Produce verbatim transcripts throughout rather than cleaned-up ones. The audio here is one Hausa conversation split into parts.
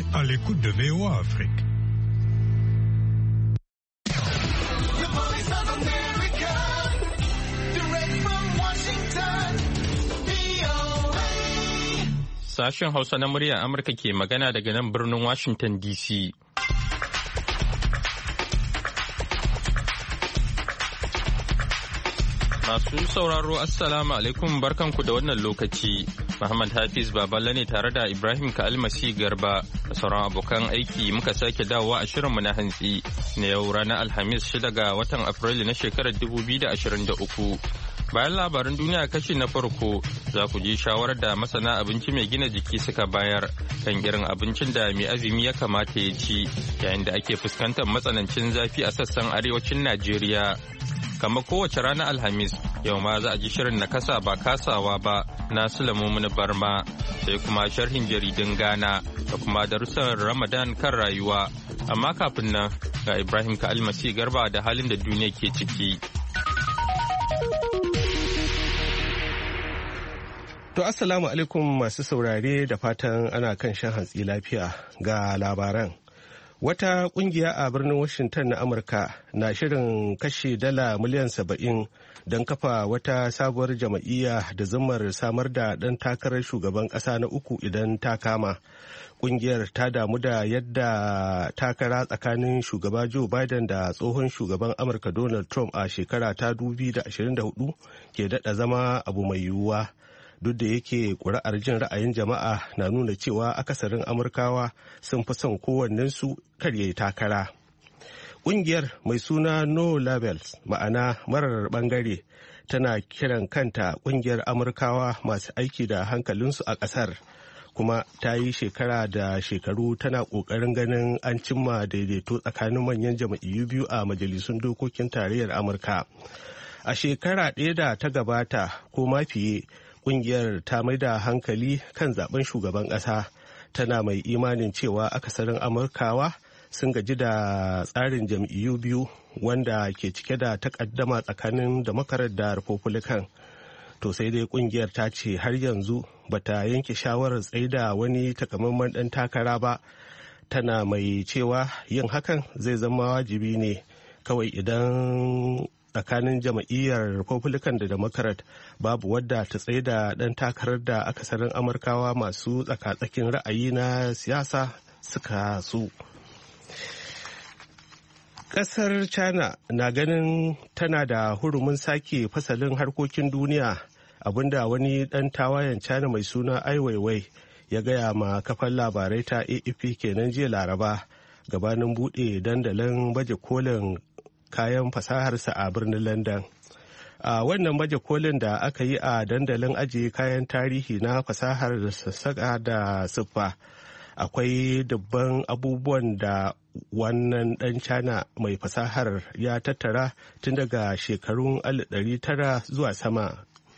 à l'écoute de V O A Afrique. Sashen Hausa na muryar Amurka ke magana daga nan birnin Washington D C. Masu sauraro Assalamu alaikum barkanku da wannan lokaci. Muhammad Hafiz Baballe ne tare da Ibrahim Ka'almasi Garba da sauran abokan aiki muka sake dawowa a shirinmu na hantsi na yau ranar Alhamis shida ga watan Afrilu na shekarar dubu biyu da ashirin da uku. Bayan labaran duniya kashi na farko za ku ji shawarar da masana abinci mai gina jiki suka bayar kan irin abincin da mai azumi ya kamata ya ci yayin da ake fuskantar matsanancin zafi a sassan arewacin Najeriya. Kamar kowace ranar Alhamis, yau ma za a ji shirin na kasa ba kasawa ba na Sulaiman Barma, sai kuma sharhin jaridun Ghana da kuma darussan Ramadan kan rayuwa. Amma kafin nan ga Ibrahim Ka'almasi Garba da halin da duniya ke ciki. To assalamu alaikum masu saurare da fatan ana kan shan hantsi lafiya ga labaran. Wata kungiya a birnin Washington na Amurka na shirin kashe dala miliyan saba'in don kafa wata sabuwar jam'iyya da zummar samar da ɗan takarar shugaban ƙasa na uku idan ta kama. Kungiyar ta damu da yadda takara tsakanin shugaba Joe Biden da tsohon shugaban Amurka Donald Trump a shekara ta dubu biyu da ashirin da hudu ke daɗa zama abu mai yiwuwa. Duk da yake ƙuri'ar jin ra'ayin jama'a na nuna cewa akasarin amurkawa sun fi son kowannensu kar yayi takara. Ƙungiyar mai suna No Labels ma'ana marar ɓangare tana kiran kanta ƙungiyar amurkawa masu aiki da hankalinsu a ƙasar, kuma ta yi shekara da shekaru tana ƙoƙarin ganin an cimma daidaito tsakanin manyan jam'iyyu biyu a majalisun dokokin tarayyar Amurka. A shekara ɗaya da ta gabata ko ma fiye, kungiyar ta mai da hankali kan zaben shugaban ƙasa, tana mai imanin cewa akasarin amurkawa sun gaji da tsarin jam'iyyu biyu wanda ke cike da takaddama tsakanin democrat da republican. To sai dai kungiyar ta ce har yanzu bata yanke shawarar tsaida wani takamaiman ɗan takara ba, tana mai cewa yin hakan zai zama wajibi ne kawai idan tsakanin jam'iyyar republican da democrat babu wadda ta tsaye da ɗan takarar da akasarin amurkawa masu tsaka-tsakin ra'ayi na siyasa suka so. Ƙasar China na ganin tana da hurumin sake fasalin harkokin duniya, abinda wani ɗan tawayen China mai suna Ai Weiwei ya gaya ma kafar labarai ta A F P kenan jiya Laraba gabanin buɗe dandalin baje kolin kayan fasaharsa a birnin London. A wannan baje kolin da aka yi a dandalin ajiye kayan tarihi na fasahar sassaƙa da siffa, akwai dubban abubuwan da wannan ɗan China mai fasahar ya tattara tun daga shekarun alif ɗari tara zuwa sama.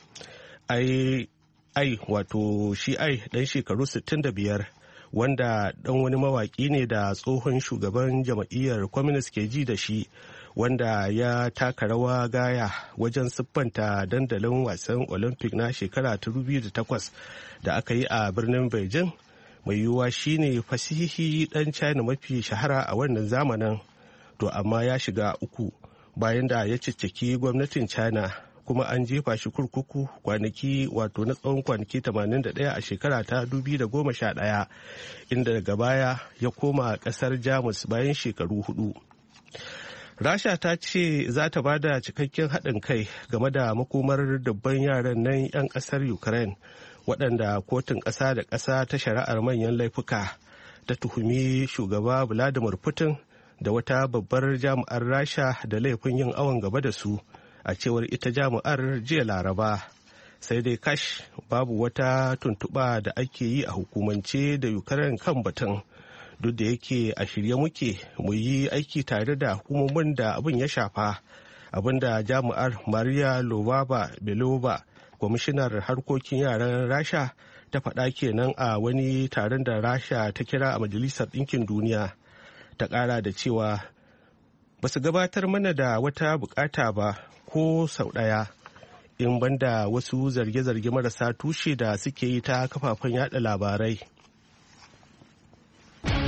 Ai, ai wato shi ai ɗan shekaru sittin da biyar, wanda ɗan wani mawaƙi ne da tsohon shugaban jam'iyyar Communist ke ji da shi, wanda ya taka rawa gaya wajen siffanta dandalin wasan olympic na shekara ta dubu biyu da takwas da aka yi a birnin Beijing. Mai yiwuwa shine fasihi dan China mafi shahara a wannan zamanin, to amma ya shiga uku bayan da ya cicciki gwamnatin China, kuma an jefa shi kurkuku kwanaki wato na tsawon kwanaki tamanin da ɗaya a shekara ta dubu biyu da goma sha ɗaya, inda daga baya ya koma ƙasar Jamus bayan shekaru hudu. Rasha ta ce za ta ba da cikakken haɗin kai game da makomar dubban yaran nan 'yan ƙasar Ukraine waɗanda kotun ƙasa da ƙasa ta shari'ar manyan laifuka ta tuhumi shugaba Vladimir Putin da wata babbar jami'ar Rasha da laifin yin awon gaba da su, a cewar ita jami'ar jiya Laraba. Sai dai kash babu wata tuntuɓa da ake yi a hukumance da Ukraine kan batun. Duk da yake a shirye muke mu yi aiki tare da hukumomin da abin ya shafa, abinda jami'ar Maria Lvova Belova, kwamishinar harkokin yaran Rasha, ta faɗa kenan a wani taron da Rasha ta kira a Majalisar Ɗinkin Duniya. Ta ƙara da cewa ba su gabatar mana da wata bukata ba ko sau ɗaya, in banda wasu zarge-zarge marasa tushe da suke yi ta kafafen yada labarai.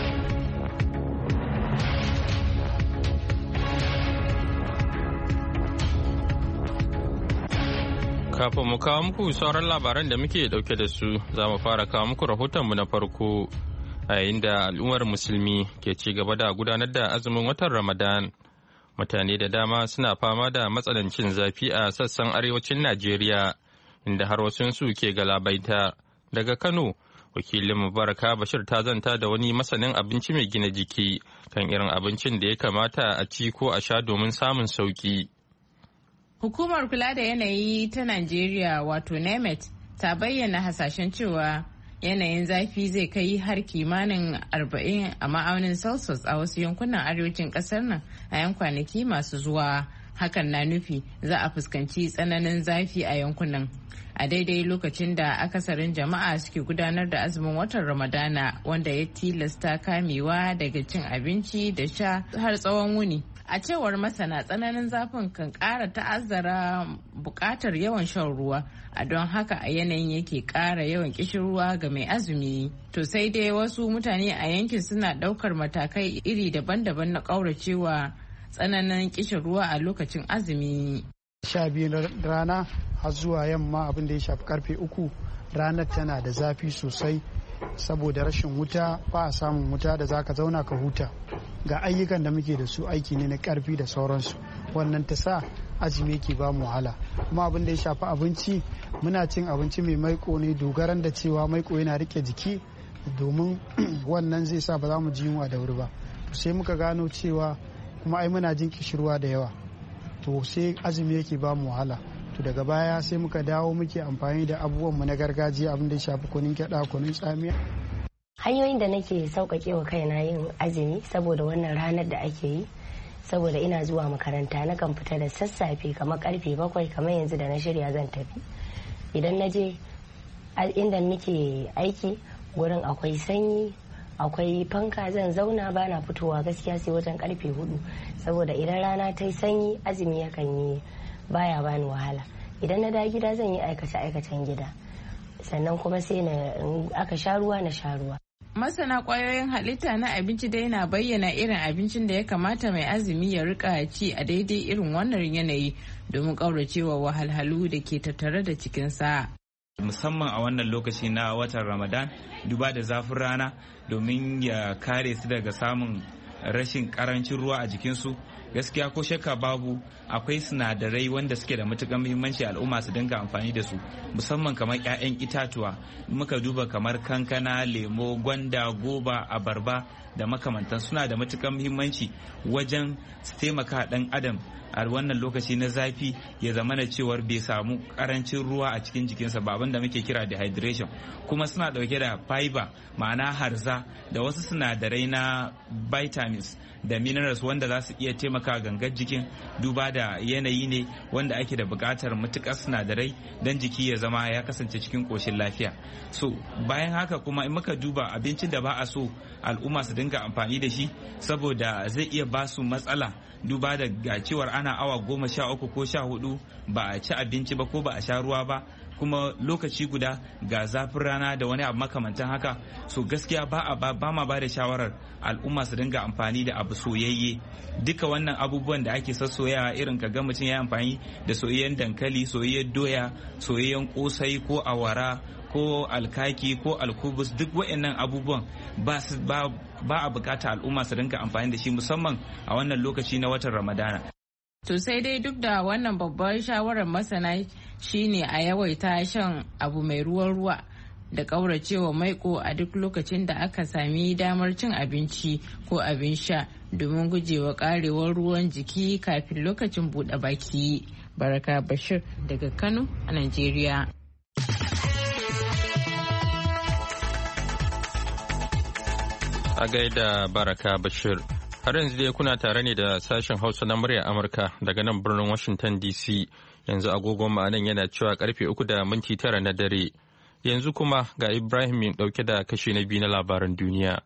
Kafin mu kawo muku sauran labaran da muke dauke da su, za mu fara kawo muku rahotonmu na farko. A yayin da al'ummar musulmi ke ci gaba da gudanar da azumin watan Ramadan, mutane da dama suna fama da matsanancin zafi a sassan arewacin Najeriya, inda har wasunsu ke galabaita. Daga Kano, wakilin Mubaraka Bashir ta zanta da wani masanin abinci mai gina jiki kan irin abincin da ya kamata a ci ko a sha domin samun sauki. Hukumar kula da yanayi ta Najeriya wato NEMET ta bayyana hasashen cewa yanayin zafi zai kai har kimanin arba'in a ma'aunin Celsius a wasu yankunan arewacin kasar nan a yan kwanaki masu zuwa. Hakan na nufi za a fuskanci tsananin zafi a yankunan a daidai lokacin da akasarin jama'a suke gudanar da azumin watan Ramadana, wanda ya tilasta kamewa daga cin abinci da sha har tsawon wuni. A cewar masana, tsananin zafin kan ƙara ta'azzara buƙatar yawan shan ruwa, a don haka a yanayin yake ƙara yawan ƙishin ruwa ga mai azumi. To sai dai wasu mutane a yankin suna ɗaukar matakai iri daban-daban na ƙauracewa tsananin ƙishin ruwa a lokacin azumi. Sha biyu rana har zuwa yamma, abin da ya shafi karfe uku, ranar tana da zafi sosai saboda rashin wuta. Ba a samun wuta da zaka zauna ka huta. Ga ayyukan da muke da su aiki ne na karfi da sauransu, wannan ta sa azumi yake ba mu wahala. Kuma abin da ya shafi abinci, muna cin abinci mai maiko ne, dogaran da cewa maiko yana rike jiki, domin wannan zai sa ba za mu ji yunwa da wuri ba. Sai muka gano cewa kuma ai muna jin kishirwa da yawa, to sai azumi yake ba mu wahala. To daga baya sai muka dawo muke amfani da abubuwanmu na gargajiya, abin da ya shafi kunun gyaɗa, kunun tsamiya. Hanyoyin da nake sauƙaƙe wa kaina yin azumi saboda wannan ranar da ake yi, saboda ina zuwa makaranta na kan fita da sassafe kamar karfe bakwai, kamar yanzu da na shirya zan tafi. Idan na je inda nake aiki gurin akwai sanyi, akwai fanka, zan zauna bana fitowa gaskiya sai wajen karfe hudu, saboda idan rana ta yi sanyi azumi yakan yi baya bani wahala. Idan na da gida zan yi aikace aikacen gida, sannan kuma sai na aka sha ruwa na sha ruwa. Masana kwayoyin halitta na abinci dai na bayyana irin abincin da ya kamata mai azumi ya rika ci a daidai irin wannan yanayi domin kauracewa wahalhalu da ke tattare da cikinsa. Musamman a wannan lokaci na watan Ramadan, duba da zafin rana, domin ya kare su daga samun rashin karancin ruwa a jikinsu. Gaskiya ko shakka babu akwai sinadarai wanda suke da matuƙar muhimmanci al'umma su dinga amfani da su, musamman kamar 'ya'yan itatuwa. Muka duba kamar kankana, lemo, gwanda, goba, abarba da makamantan, suna da matuƙar muhimmanci wajen su taimaka ɗan adam a wannan lokaci na zafi ya zama da cewar bai samu karancin ruwa a cikin jikinsa ba, abin da muke kira dehydration. Kuma suna dauke da fiber, ma'ana harza, da wasu sinadarai na vitamins da minerals wanda za su iya taimaka gangar jikin, duba da yanayi ne wanda ake da buƙatar matuƙar sinadarai don jiki ya zama ya kasance cikin ƙoshin lafiya. So bayan haka kuma in muka duba abincin da ba a so al'umma su dinga amfani da shi, saboda zai iya ba su matsala, duba da ga cewar ana awa goma sha uku ko sha hudu ba a ci abinci ba ko ba a sha ruwa ba, kuma lokaci guda ga zafin rana da wani abu makamantan haka. So gaskiya ba a ba ma ba da shawarar al'umma su dinga amfani da abu soyayye. Duka wannan abubuwan da ake sassoyawa, irin ka ga mutum ya amfani da soyayyen dankali, soyayyen doya, soyayyen kosai ko awara ko alkaki ko alkubus, duk waɗannan abubuwan ba ba a bukata al'umma su dinga amfani da shi, musamman a wannan lokaci na watan Ramadana. To sai dai duk da wannan babbar shawarar masana shine a yawaita shan abu mai ruwan ruwa da ƙauracewa maiko a duk lokacin da aka sami damar cin abinci ko abin sha, domin gujewa karewar ruwan jiki kafin lokacin buɗe baki. Baraka Bashir daga Kano a Najeriya. A gaida Baraka Bashir. Har yanzu dai kuna tare ne da sashen Hausa na murya Amurka daga nan birnin Washington D C. Yanzu agogon ma'anan yana cewa karfe uku da minti tara na dare. Yanzu kuma ga Ibrahim yin dauke da kashi na biyu na labaran duniya.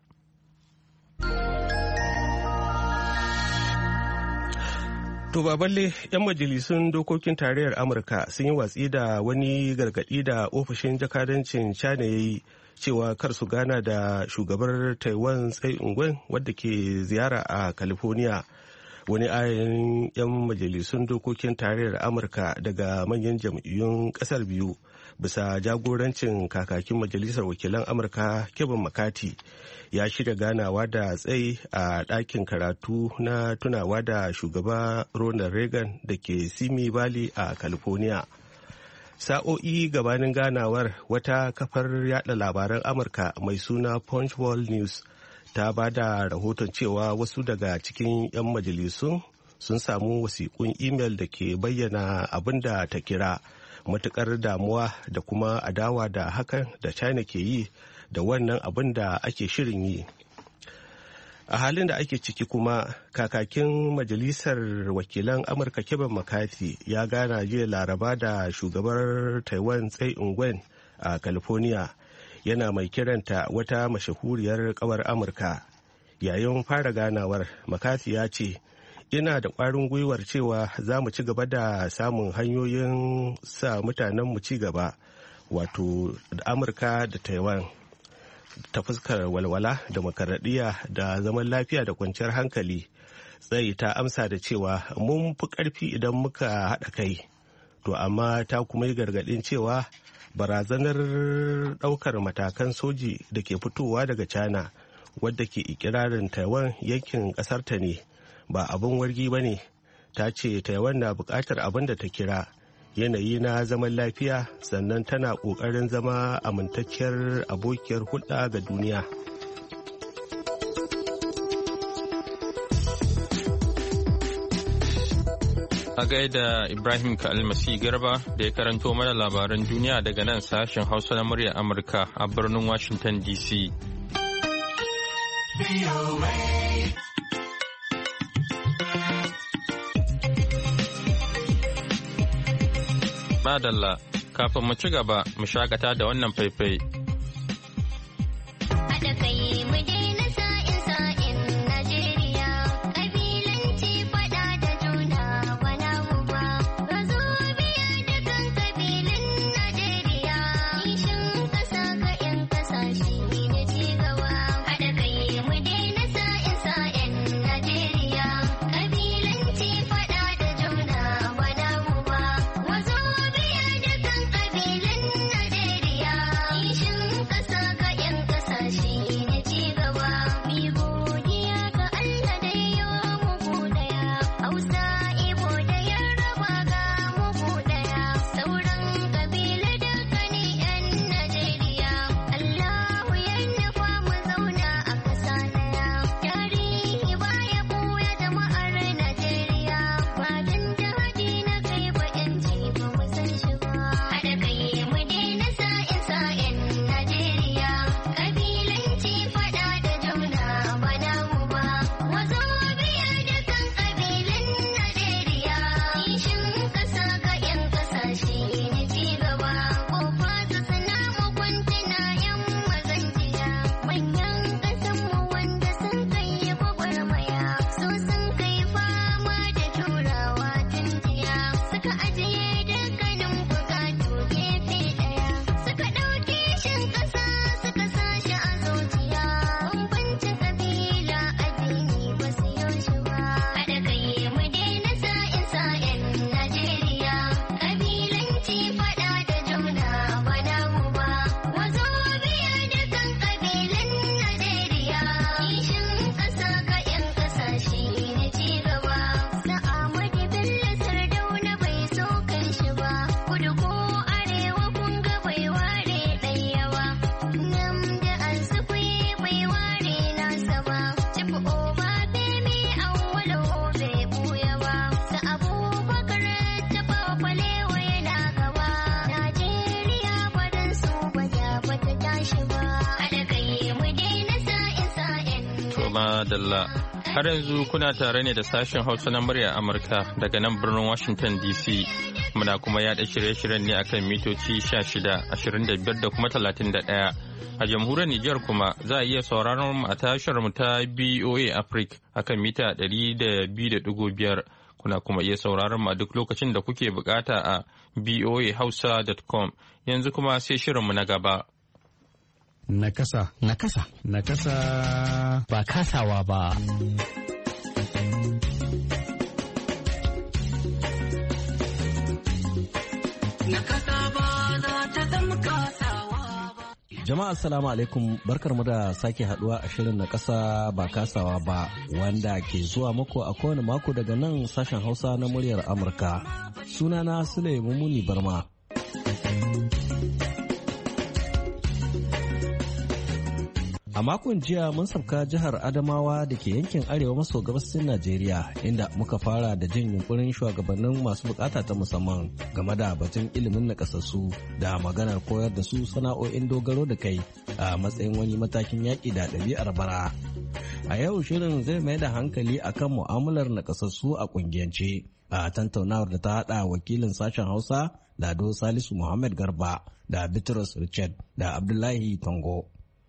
To baballe, 'yan majalisun dokokin tarayyar Amurka sun yi watsi da wani gargaɗi da ofishin jakadancin China ya yi cewa kar su gana da shugabar Taiwan Tsai Ing-wen wadda ke ziyara a California. wani ayayin 'yan majalisun dokokin tarayyar amurka daga manyan jam'iyyun kasar biyu bisa jagorancin kakakin majalisar wakilan amurka Kevin McCarthy ya shirya ganawa da tsayi a ɗakin karatu na tunawa da shugaba Ronald Reagan da ke Simi Valley a California. Sa'o'i gabanin ganawar, wata kafar yada labaran amurka mai suna Punchbowl News ta ba da rahoton cewa wasu daga cikin 'yan majalisun sun samu wasiƙun imel da ke bayyana abin da ta kira matuƙar damuwa da kuma adawa da hakan da China ke yi da wannan abin da ake shirin yi. A halin da ake ciki kuma, kakakin majalisar wakilan amurka Kevin McCarthy ya gana jiya laraba da shugabar Taiwan Tsai Ing-wen a California, yana mai kiranta wata mashahuriyar kawar amurka. Yayin fara ganawar, McCarthy ya ce, ina da ƙwarin gwiwar cewa za mu ci gaba da samun hanyoyin sa mutanenmu ci gaba, wato da amurka da taiwan, ta fuskar walwala, demokaradiyya da zaman lafiya da kwanciyar hankali. Tsayi ta amsa da cewa mun fi ƙarfi idan muka haɗa kai, to amma ta kuma yi gargaɗin cewa barazanar ɗaukar matakan soji da ke fitowa daga China, wadda ke ikirarin Taiwan yankin ƙasarta ne, ba abin wargi ba ne. Ta ce Taiwan na buƙatar abin da ta kira yanayi na zaman lafiya, sannan tana ƙoƙarin zama amintacciyar abokiyar hulɗa ga duniya. A gaida Ibrahim Kalmasi Garba da ya karanto mana labaran duniya daga nan sashen Hausa na muryar Amurka a birnin Washington D C. Madalla, kafin mu ci gaba mu shakata da wannan faifai. Madalla. Har yanzu kuna tare ne da sashen Hausa na murya Amurka daga nan birnin Washington D C. Muna kuma yada shirye-shiryen ne akan mitoci sha shida, ashirin da biyar da kuma talatin da ɗaya. A jamhuriyar Nijar kuma za a iya sauraron mu a tashar mu ta B O A Africa akan mita ɗari da biyu da ɗigo biyar. Kuna kuma iya sauraron mu a duk lokacin da kuke bukata a b o a hausa dot com. Yanzu kuma sai shirinmu na gaba. Nakasa. Nakasa. Nakasa. Ba kasawa ba. Jama'a assalamu alaikum, barkar mu da sake haduwa a shirin na kasa ba kasawa ba wanda ke zuwa muku a kowane mako daga nan sashen Hausa na muryar Amurka. Sunana Sule Mumuni Barma. A makon jiya mun sauka jihar Adamawa da ke yankin arewa maso gabasin Najeriya inda muka fara da jin yunkurin shugabannin masu bukata ta musamman game da batun ilimin nakasassu da maganar koyar da su sana'o'in dogaro da kai a matsayin wani matakin yaƙi da ɗabi'ar bara. A yau shirin zai mai da hankali akan mu'amalar nakasassu a ƙungiyance a tantaunawar da ta haɗa wakilin sashen Hausa Lado Salisu Muhammad Garba da Bitrus Richard da Abdullahi Tango.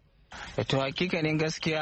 To hakikanin gaskiya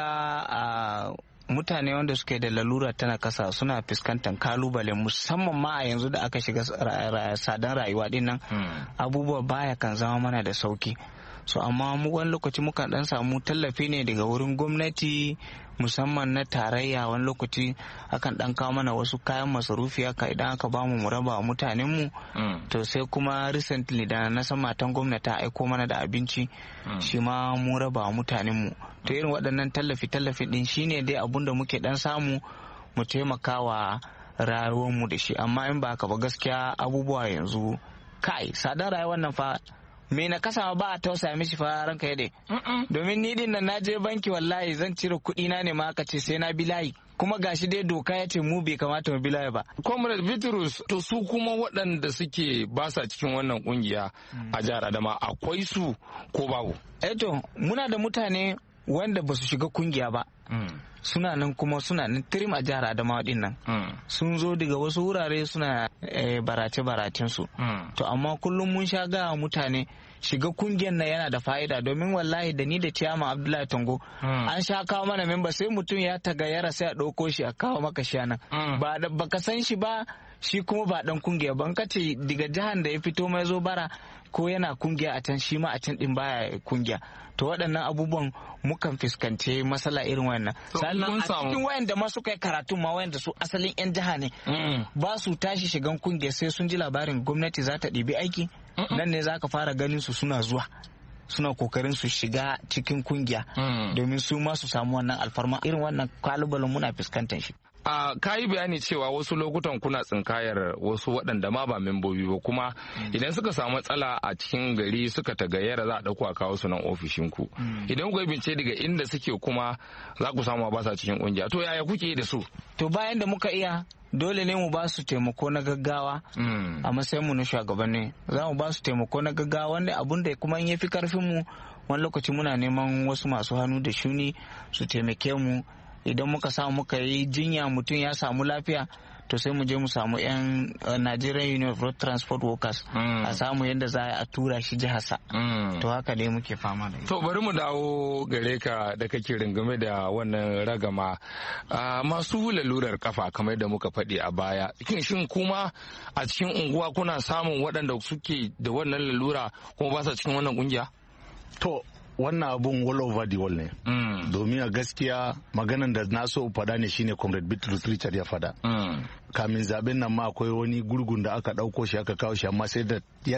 a mutane wanda suke da lalura ta nakasa suna fuskantar kalubale musamman ma a yanzu da aka shiga sadan rayuwa din nan abubuwa baya kan zama mana da sauki. So amma mu wani lokaci mukan dan samu tallafi ne daga wurin gwamnati musamman na tarayya, wani lokaci akan dan kawo mana wasu kayan masarufi haka idan aka bamu mu raba wa mutanen mu to sai kuma recently da na san matan gwamnati ta aiko mana da abinci shi ma mu raba wa mutanen mu. To irin waɗannan tallafi tallafi din shine dai abun da muke dan samu mu taimaka wa rayuwar mu da shi, amma in ba haka ba gaskiya abubuwa yanzu kai sadan rayuwar nan fa me na kasa ba a tausaya mishi fa ranka yade. Domin ni din nan naje banki wallahi zan cire kuɗi na ne ma aka ce sai na bi layi, kuma gashi dai doka ya ce mu bai kamata mu bi layi ba. Comrade Bitrus, to su kuma waɗanda suke ba sa cikin wannan kungiya a jihar Adama akwai su ko babu? Eh to muna da mutane wanda ba su shiga kungiya ba. Suna nan kuma suna nan tirim a jihar Adamawa din nan. Sun zo daga wasu wurare suna barace-baracen su. To amma kullum mun sha ga mutane shiga kungiyar nan yana da fa'ida, domin wallahi da ni da ciyama Abdullahi Tango an sha kawo mana memba sai mutum ya tagayyara sai a ɗauko shi a kawo maka shi nan. Ba da baka san shi ba, shi kuma ba dan kungiya ban kace daga jihar da ya fito mai zo bara ko yana kungiya a can shi ma a can din baya kungiya. To waɗannan abubuwan mukan fuskance matsala irin wannan. Sannan a cikin wayanda ma suka yi karatun ma wayanda su asalin yan jiha ne ba su tashi shigan kungiya sai sun ji labarin gwamnati za ta ɗibi aiki, nan ne za ka fara ganin su suna zuwa suna kokarin su shiga cikin kungiya domin su ma su samu wannan alfarma. Irin wannan kalubalen muna fuskantar shi. a kayi bayani cewa wasu lokutan kuna tsinkayar wasu waɗanda ma ba membobi ba, kuma idan suka samu matsala a cikin gari suka tagayyara za a ɗauko a kawo su nan ofishinku. Idan kuka bincike daga inda suke kuma za ku samu ba sa cikin ƙungiya, to yaya kuke da su? To bayan da muka iya dole ne mu ba su taimako na gaggawa a matsayin mu na shugabanni. Za mu ba su taimako na gaggawa wanda abun da kuma in ya fi karfin mu wani lokaci muna neman wasu masu hannu da shuni su taimake mu. Idan muka samu muka yi jinya mutum ya samu lafiya to sai mu je mu samu yan Nigerian Union of Road Transport Workers a samu yadda za a tura shi jiharsa. To haka dai muke fama da. To bari mu dawo gare ka da kake ringume da wannan ragama masu lalurar kafa kamar da muka faɗi a baya. Shin kuma a cikin unguwa kuna samun waɗanda suke da wannan lalura kuma ba sa cikin wannan kungiya? To wannan abun all over the world ne. Mm. Domin a gaskiya maganan da na so fada ne shine Comrade Bitrus Richard ya fada. Mm. Kamin zaben nan ma akwai wani gurgun da aka dauko shi aka kawo shi amma sai da ya,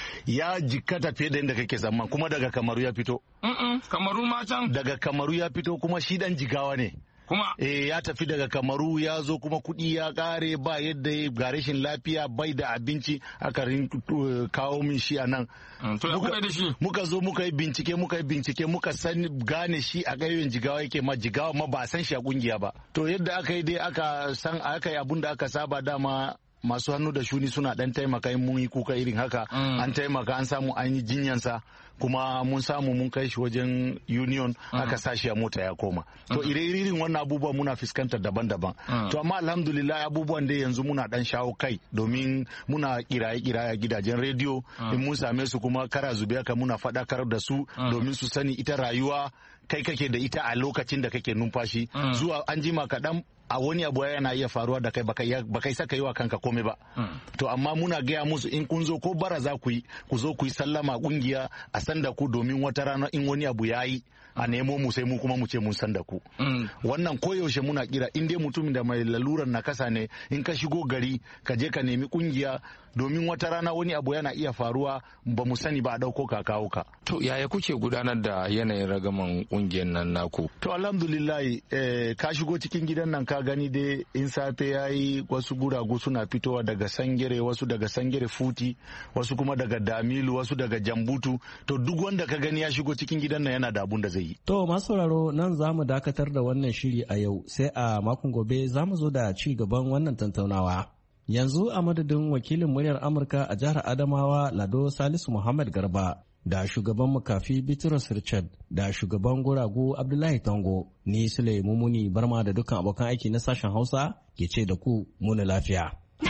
ya jikata fiye da inda kake zaman, kuma daga Kamaru ya fito. Mm -mm. Kamaru ma can? Daga Kamaru ya fito kuma shi dan Jigawa ne. Kuma eh ya tafi daga Kamaru ya zo kuma kuɗi ya kare ba yadda ya ga rashin lafiya bai da abinci aka rin uh, kawo min shi a nan. Mm, to muka, da shi muka zo muka yi bincike muka yi bincike muka san gane shi a ƙauyen Jigawa yake, ma Jigawa ma ba san shi a kungiya ba. To yadda aka yi dai aka san aka yi abun da aka saba, dama masu hannu da shuni suna dan taimaka in mun yi kuka irin haka. Mm. An taimaka an samu an yi jinyansa kuma mun samu mun kai shi wajen union. Mm. Aka sa shi a mota ya koma. To mm. ire-irin wannan abubuwan muna fuskantar daban-daban. Mm. To amma alhamdulillah abubuwan da yanzu muna dan shawo kai domin muna kiraye-kiraye gidajen rediyo. Mm. In mun same su kuma kara zube haka muna faɗakar da su. Mm. Domin su sani ita rayuwa kai kake da ita a lokacin da kake numfashi. Mm. Zuwa an jima kaɗan a wani abu yana iya faruwa da kai baka isa ka yi wa kanka komai ba. To amma muna gaya musu in kun zo ko bara za ku yi ku zo ku yi sallama kungiya a san da ku domin wata rana in wani abu ya yi a nemo mu sai mu kuma mu ce mun san da ku. Wannan koyaushe muna kira in dai mutumin da mai lalurar nakasa ne in ka shigo gari ka je ka nemi kungiya domin wata rana wani abu yana iya faruwa ba mu sani ba a dauko ka kawo ka. To yaya kuke gudanar da yanayin ragaman kungiyar nan naku? To alhamdulillah eh, ka shigo cikin gidan nan ka gani dai in safe yayi wasu guragu suna fitowa daga Sangere, wasu daga Sangere Futi, wasu kuma daga Damilu, wasu daga Jambutu. To duk wanda ka gani ya shigo cikin gidan nan yana da abun da zai yi. To masu sauraro nan za mu dakatar da wannan shiri a yau sai a makon gobe za mu zo da ci gaban wannan tattaunawa. Yanzu a madadin wakilin muryar Amurka a jihar Adamawa Lado Salisu Muhammad Garba da shugaban makafi Bitrus Richard da shugaban guragu Abdullahi Tango, ni Sule Mumuni Barma da dukkan abokan aiki na sashen Hausa ke ce da ku muna lafiya.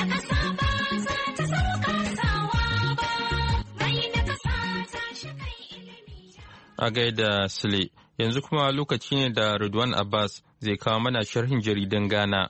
A gaida Sule, yanzu kuma lokaci ne da Ridwan Abbas zai kawo mana sharhin jaridan Ghana.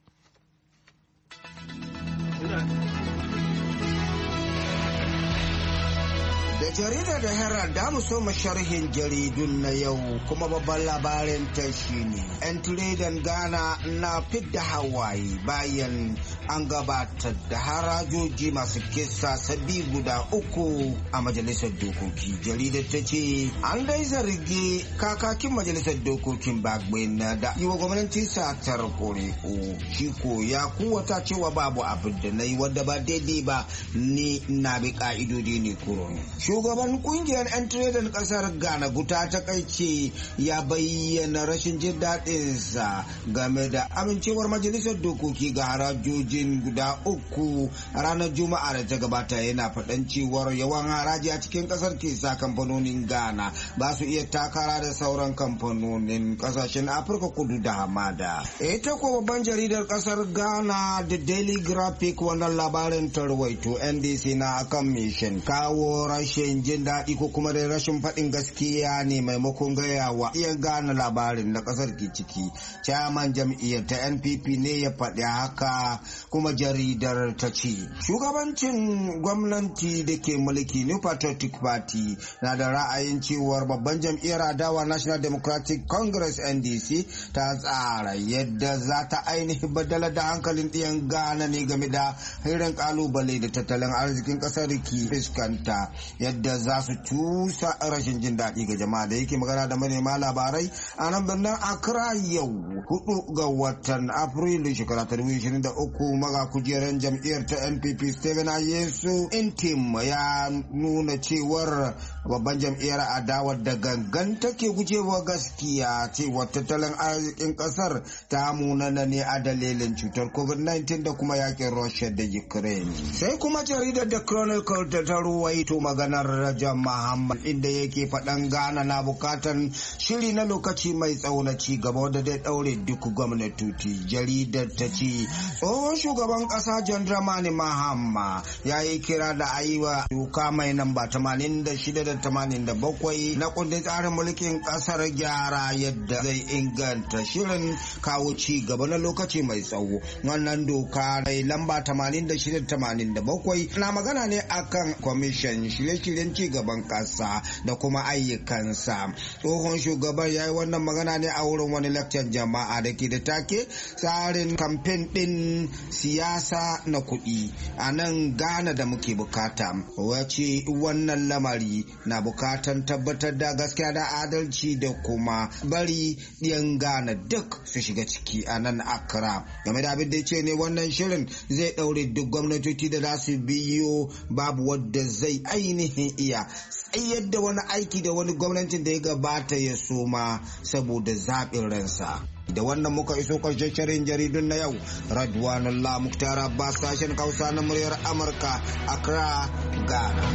Da jaridar da Herald da mu so sharhin jaridun na yau kuma babban labarin ta shine yan tiredan Ghana na fidda hawaye bayan an gabatar da harajoji masu kisa sabi guda uku a majalisar dokoki. Jaridar ta ce an dai zargi kakakin majalisar dokokin Bagbin da yi wa gwamnati satar ƙuri'u. Shi ko ya kuwata cewa babu abin da na yi wadda ba daidai ba, ni na bi ka'idodi ne kurun. Shugaban kungiyar 'yan tiredan kasar Ghana Guta ta Kaice ya bayyana rashin jin daɗinsa game da amincewar majalisar dokoki ga harajojin guda uku a ranar Juma'a da ta gabata. Yana faɗan cewar yawan haraji a cikin kasar ke sa kamfanonin Ghana ba su iya takara da sauran kamfanonin kasashen Afirka kudu da hamada. Ita ko babban jaridar kasar Ghana da Daily Graphic wannan labarin tarwaito N D C na akan mission kawo rashin jin daɗi ko kuma dai rashin faɗin gaskiya ne maimakon gaya wa iya gane labarin na ƙasar ke ciki. Chairman jam'iyyar ta N P P ne ya faɗi haka, kuma jaridar ta ce shugabancin gwamnati da ke mulki New Patriotic Party na da ra'ayin cewar babban jam'iyyar adawa National Democratic Congress N D C ta tsara yadda za ta ainihin badala da hankalin ɗiyan Ghana ne game da irin kalubale da tattalin arzikin ƙasar ke fuskanta, yadda za su cusa rashin jin daɗi ga jama'a. Da yake magana da manema labarai a nan birnin Accra yau hudu ga watan Afrilu shekara ta dubu ishirin da uku, maga kujerar jam'iyyar ta N P P Stephen Ayesu Intim ya nuna cewar babban jam'iyyar adawa da gangan take gujewa gaskiya cewa tattalin arzikin kasar ta munana ne a dalilin cutar covid nineteen da kuma yakin Russia da Ukraine. Sai kuma jaridar da Chronicle ta ruwaito maganar Raja Muhammad inda yake faɗan Ghana na bukatan shiri na lokaci mai tsawo na ci gaba wanda zai daure duk gwamnatoci. Jaridar ta ce tsohon shugaban ƙasa John Dramani Mahama ya yi kira da a yi wa doka mai namba tamanin da shida da tamanin da bakwai na kundin tsarin mulkin ƙasar gyara yadda zai inganta shirin kawo ci gaba na lokaci mai tsawo. Wannan doka mai lamba tamanin da shida da tamanin da bakwai na magana ne akan kwamishin shirye-shiryen ci gaban ƙasa da kuma ayyukansa. Tsohon shugaban ya yi wannan magana ne a wurin wani lakcan jama'a da ke da take tsarin kamfen ɗin siyasa na kuɗi a nan Ghana da muke bukata. Wace wannan lamari na bukatan tabbatar da gaskiya da adalci da kuma bari ɗiyan Ghana duk su shiga ciki a nan Accra. Game da abin da ce ne wannan shirin zai ɗaure duk gwamnatoci da za su biyo, babu wadda zai ainihin iya tsayar da wani aiki da wani gwamnatin da ya gabata ya soma saboda zaɓin ransa. Da wannan muka iso ƙarshen shirin jaridun na yau. Radwanullah Muktar Abbas, sashen Hausa na muryar Amurka, Accra, Ghana.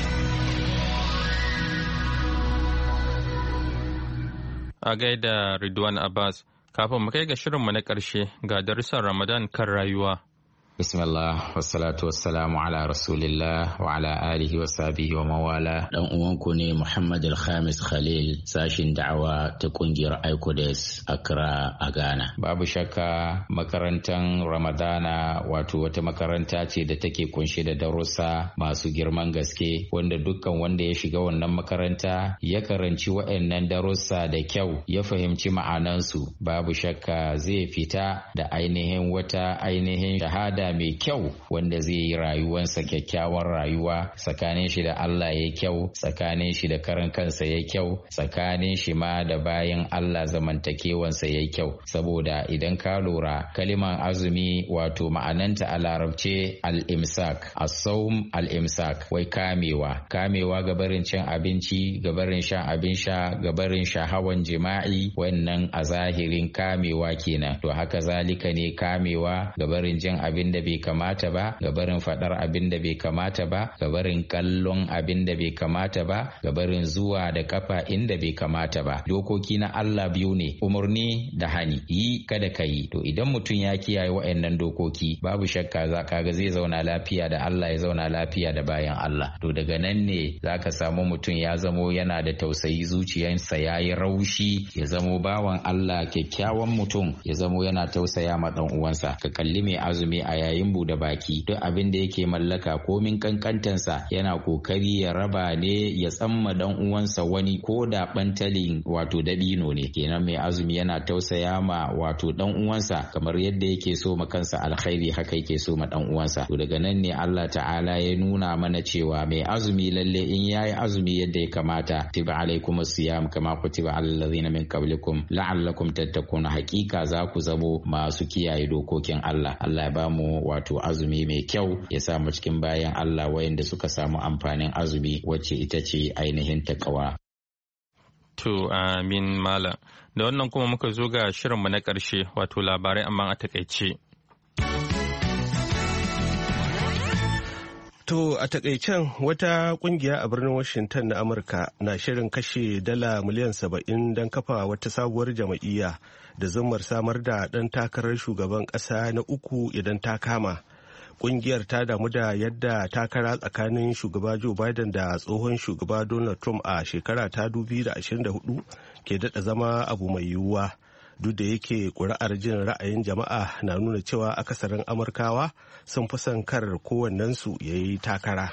A gaida Ridwan Abbas, kafin mu kai ga shirinmu na ƙarshe ga darussan Ramadan kan rayuwa. Bismillah wassalatu wassalamu ala rasulillah wa ala alihi wa sahbihi wa mawala. Dan uwanku ne Muhammad Al-Khamis Khalil, sashin da'awa ta kungiyar Aikodes Accra a Ghana. Babu shakka makarantar Ramadana wato wata makaranta ce da take kunshe da darussa masu girman gaske, wanda dukkan wanda ya shiga wannan makaranta ya karanci waɗannan darussa da kyau, ya fahimci ma'anansu, babu shakka zai fita da ainihin wata ainihin shahada mai kyau wanda zai yi rayuwarsa kyakkyawar rayuwa, tsakanin shi da Allah ya kyau, tsakanin shi da karan kansa ya kyau, tsakanin shi ma da bayan Allah zamantakewansa ya kyau. Saboda idan ka lura kaliman azumi wato ma'ananta a larabce al-imsak, as-sawm al-imsak, wai kamewa kamewa gabarin cin abinci, gabarin shan abin sha, gabarin shahawan jima'i, wannan a zahirin kamewa kenan. To haka zalika ne kamewa gabarin jin abin da bai kamata ba, gabarin fadar abin da bai kamata ba, gabarin kallon abin da bai kamata ba, gabarin zuwa da kafa inda bai kamata ba. Dokoki na Allah biyu ne, umarni da hani, yi kada ka yi. To idan mutum ya kiyaye wa'annan dokoki, babu shakka za ka ga zai zauna lafiya da Allah, ya zauna lafiya da bayan Allah. To daga nan ne za ka samu mutum ya zamo yana da tausayi, zuciyarsa ya yi raushi, ya zamo bawan Allah kyakkyawan mutum, ya zamo yana tausaya ma dan uwansa. Ka kalli mai azumi a yayin bude baki, duk abin da yake mallaka komin kankantansa yana kokari ya raba ne, ya tsamma dan uwansa wani ko da bantalin wato dabino ne. Kenan mai azumi yana tausaya ma wato dan uwansa, kamar yadda yake so ma kansa alkhairi haka yake so ma dan uwansa. To daga nan ne Allah ta'ala ya nuna mana cewa mai azumi lalle in yayi azumi yadda ya kamata, tiba alaikumus siyam kama kutiba alal ladhina min qablikum la'allakum tattaquna, hakika za ku zamo masu kiyaye dokokin Allah. Allah ya bamu wato azumi mai kyau, ya sa mu cikin bayan Allah wayanda suka samu amfanin azumi wacce ita ce ainihin takawa. To amin malam. Da wannan kuma muka zo ga shirinmu na ƙarshe wato labarai amma a takaice. To a takaicen wata kungiya a birnin Washington na Amurka na shirin kashe dala miliyan saba'in don kafa wata sabuwar jam'iyya da zummar samar da ɗan takarar shugaban ƙasa na uku idan ta kama. Kungiyar ta damu da yadda takara tsakanin shugaba Joe Biden da tsohon shugaba Donald Trump a shekara ta dubu biyu da ashirin da hudu ke daɗa zama abu mai yiwuwa. Duk da yake ƙuri'ar jin ra'ayin jama'a na nuna cewa akasarin Amurkawa sun fi son kar kowannensu ya yi takara.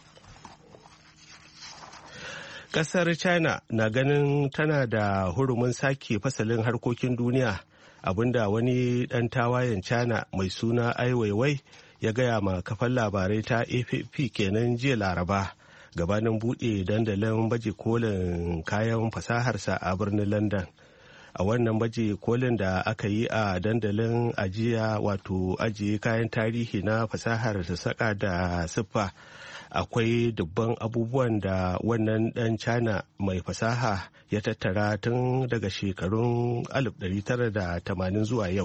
Ƙasar China na ganin tana da hurumin sake fasalin harkokin duniya, abinda wani ɗan tawayen China mai suna Ai Weiwei ya gaya ma kafar labarai ta A F P kenan jiya Laraba, gabanin buɗe dandalin baje kolin kayan fasaharsa a birnin London. A wannan baje kolin da aka yi a dandalin ajiya wato ajiye kayan tarihi na fasahar sassaƙa da siffa, akwai dubban abubuwan da wannan ɗan China mai fasaha ya tattara tun daga shekarun alif ɗari tara da tamanin zuwa yau.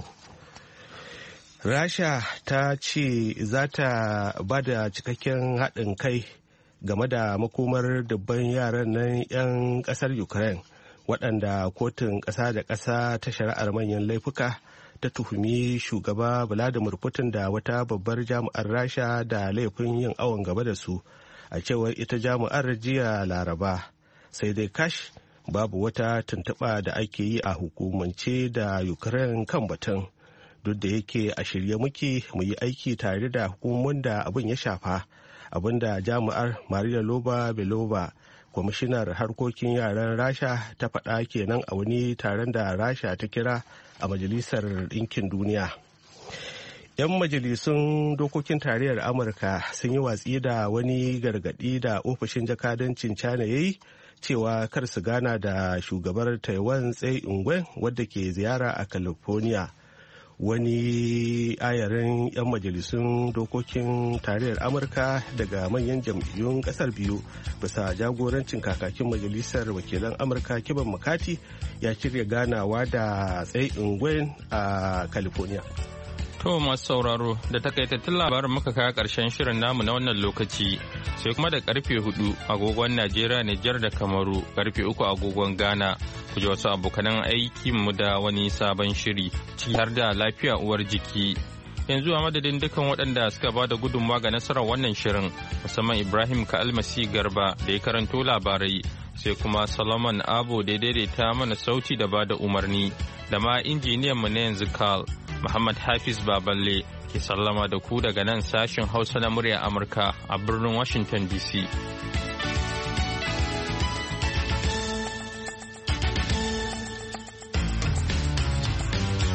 Rasha ta ce za ta ba da cikakken haɗin kai game da makomar dubban yaran nan 'yan ƙasar Ukraine waɗanda kotun ƙasa da ƙasa ta shari'ar manyan laifuka ta tuhumi shugaba Vladimir Putin da wata babbar jami'ar Rasha da laifin yin awon gaba da su, a cewar ita jami'ar jiya Laraba. Sai dai kash babu wata tuntuɓa da ake yi a hukumance da Ukraine kan batun. Duk da yake a shirye muke mu yi aiki tare da hukumomin da abin ya shafa, abinda jami'ar Maria Loba Belova, kwamishinar harkokin yaran Rasha, ta faɗa kenan a wani taron da Rasha ta kira a Majalisar Ɗinkin Duniya. 'Yan majalisun dokokin tarayyar Amurka sun yi watsi da wani gargaɗi da ofishin jakadancin China ya yi cewa kar su gana da shugabar Taiwan Tsai Ing-wen wadda ke ziyara a California. Wani ayarin 'yan majalisun dokokin tarayyar Amurka daga manyan jam'iyyun kasar biyu bisa jagorancin kakakin majalisar wakilan Amurka Kevin McCarthy ya shirya ganawa da Tsai Ing-wen a California. To masu sauraro, da takaitattun labarin muka kawo ƙarshen shirin namu na wannan lokaci, sai kuma da karfe hudu agogon Najeriya, Nijar da Kamaru, karfe uku agogon Ghana, ku ji wasu abokanan aikin mu da wani sabon shiri, ciki har da lafiya uwar jiki. yanzu a madadin dukkan waɗanda suka ba da gudunmawa ga nasarar wannan shirin musamman Ibrahim Ka'almasi Garba da ya karanto labarai sai kuma Solomon Abo da ya daidaita mana sauti da ba da umarni da ma injiniyan mu na yanzu Carl Muhammad Hafiz Baballe ke sallama da ku daga nan sashen Hausa na murya Amurka a birnin Washington D C.